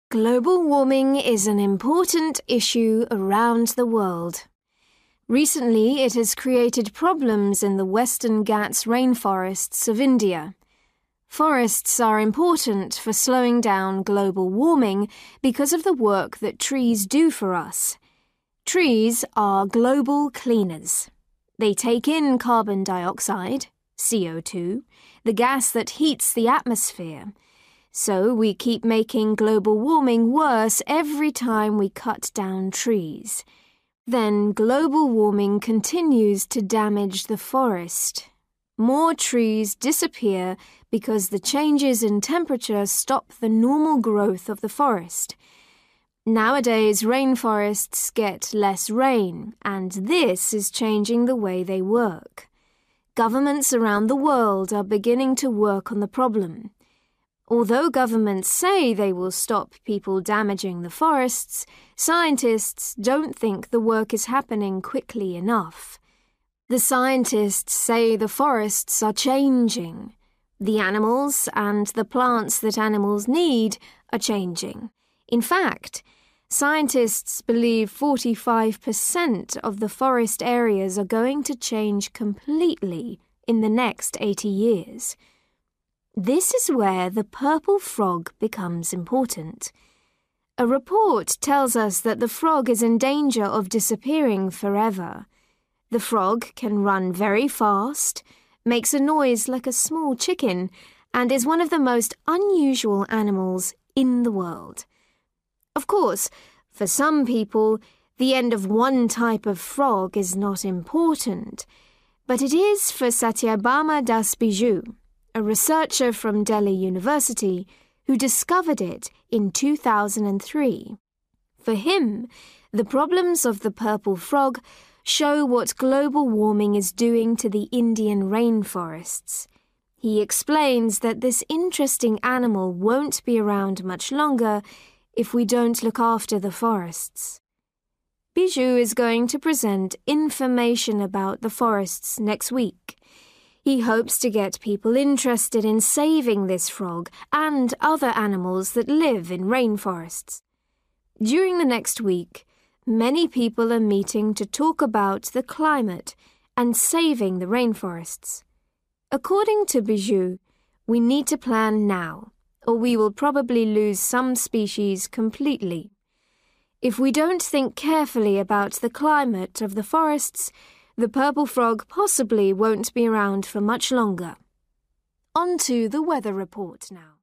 Global warming is an important issue around the world. Recently, it has created problems in the Western Ghats rainforests of India. Forests are important for slowing down global warming because of the work that trees do for us. Trees are global cleaners. They take in carbon dioxide, CO2, the gas that heats the atmosphere. So we keep making global warming worse every time we cut down trees. Then global warming continues to damage the forest. More trees disappear because the changes in temperature stop the normal growth of the forest. Nowadays, rainforests get less rain, and this is changing the way they work. Governments around the world are beginning to work on the problem. Although governments say they will stop people damaging the forests, scientists don't think the work is happening quickly enough. The scientists say the forests are changing. The animals and the plants that animals need are changing. In fact, scientists believe 45% of the forest areas are going to change completely in the next 80 years. This is where the purple frog becomes important. A report tells us that the frog is in danger of disappearing forever. The frog can run very fast, makes a noise like a small chicken, and is one of the most unusual animals in the world. Of course, for some people, the end of one type of frog is not important, but it is for Satyabama Das Bijou, a researcher from Delhi University who discovered it in 2003. For him, the problems of the purple frog show what global warming is doing to the Indian rainforests. He explains that this interesting animal won't be around much longer if we don't look after the forests. Bijou is going to present information about the forests next week. He hopes to get people interested in saving this frog and other animals that live in rainforests. During the next week, many people are meeting to talk about the climate and saving the rainforests. According to Bijou, we need to plan now, or we will probably lose some species completely. If we don't think carefully about the climate of the forests, the purple frog possibly won't be around for much longer. On to the weather report now.